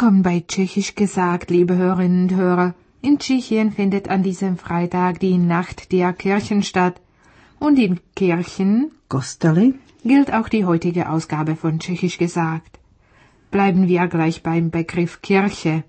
Willkommen bei Tschechisch gesagt, liebe Hörerinnen und Hörer. In Tschechien findet an diesem Freitag die Nacht der Kirchen statt. Und in Kirchen, Kostely, gilt auch die heutige Ausgabe von Tschechisch gesagt. Bleiben wir gleich beim Begriff Kirche.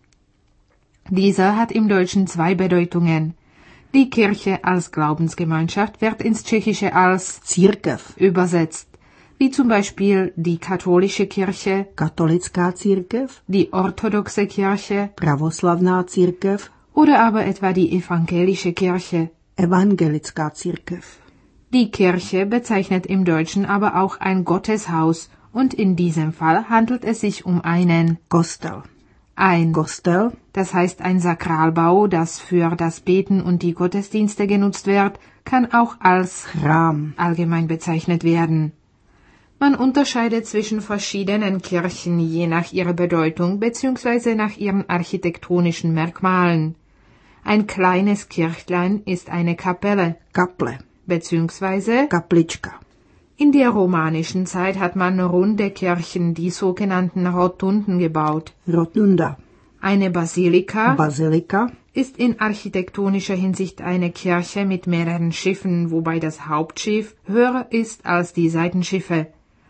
Dieser hat im Deutschen zwei Bedeutungen. Die Kirche als Glaubensgemeinschaft wird ins Tschechische als Církev, übersetzt, wie zum Beispiel die katholische Kirche, katolická církev, die orthodoxe Kirche pravoslavná církev, oder aber etwa die evangelische Kirche. evangelická církev. Die Kirche bezeichnet im Deutschen aber auch ein Gotteshaus und in diesem Fall handelt es sich um einen Kostel. ein Kostel, das heißt ein Sakralbau, das für das Beten und die Gottesdienste genutzt wird, kann auch als chrám, allgemein bezeichnet werden. Man unterscheidet zwischen verschiedenen Kirchen je nach ihrer Bedeutung bzw. nach ihren architektonischen Merkmalen. Ein kleines Kirchlein ist eine Kapelle kaple, bzw. kaplička. in der romanischen Zeit hat man runde Kirchen, die sogenannten Rotunden, gebaut. Rotunda, Eine Basilika bazilika, ist in architektonischer Hinsicht eine Kirche mit mehreren Schiffen, wobei das Hauptschiff höher ist als die Seitenschiffe.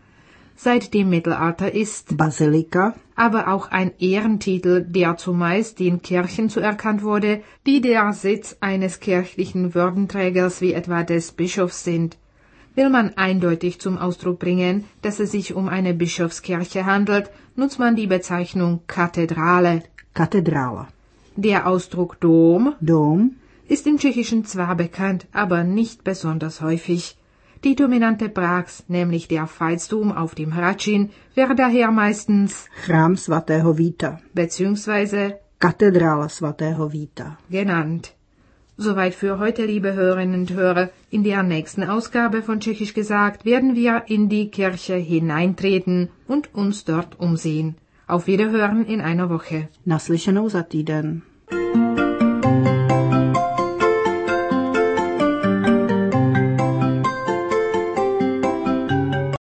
Seit dem Mittelalter ist bazilika, aber auch ein Ehrentitel, der zumeist den Kirchen zuerkannt wurde, die der Sitz eines kirchlichen Würdenträgers wie etwa des Bischofs sind. Will man eindeutig zum Ausdruck bringen, dass es sich um eine Bischofskirche handelt, nutzt man die Bezeichnung Kathedrale. katedrála. Der Ausdruck Dom Dom, ist im Tschechischen zwar bekannt, aber nicht besonders häufig. Die dominante Prax, nämlich der Veitsdom auf dem Hradčin, wird daher meistens chrám svatého Víta, bzw. katedrála svatého Víta. genannt. Soweit für heute, liebe Hörerinnen und Hörer. In der nächsten Ausgabe von Tschechisch gesagt werden wir in die Kirche hineintreten und uns dort umsehen. Auf Wiederhören in einer Woche. Naslyšenou za týden.